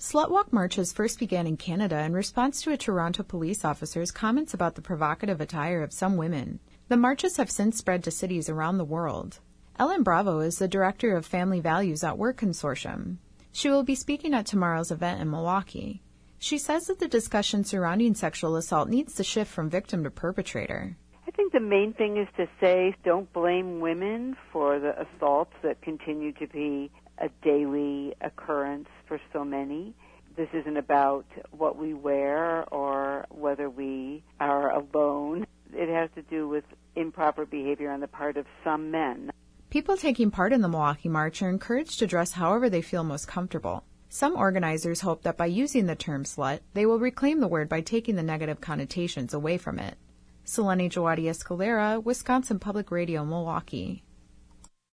Slutwalk marches first began in Canada in response to a Toronto police officer's comments about the provocative attire of some women. The marches have since spread to cities around the world. Ellen Bravo is the director of Family Values at Work Consortium. She will be speaking at tomorrow's event in Milwaukee. She says that the discussion surrounding sexual assault needs to shift from victim to perpetrator. I think the main thing is to say don't blame women for the assaults that continue to be a daily occurrence for so many. This isn't about what we wear or whether we are alone. It has to do with improper behavior on the part of some men. People taking part in the Milwaukee March are encouraged to dress however they feel most comfortable. Some organizers hope that by using the term slut, they will reclaim the word by taking the negative connotations away from it. Selene Jawadi Escalera, Wisconsin Public Radio, Milwaukee.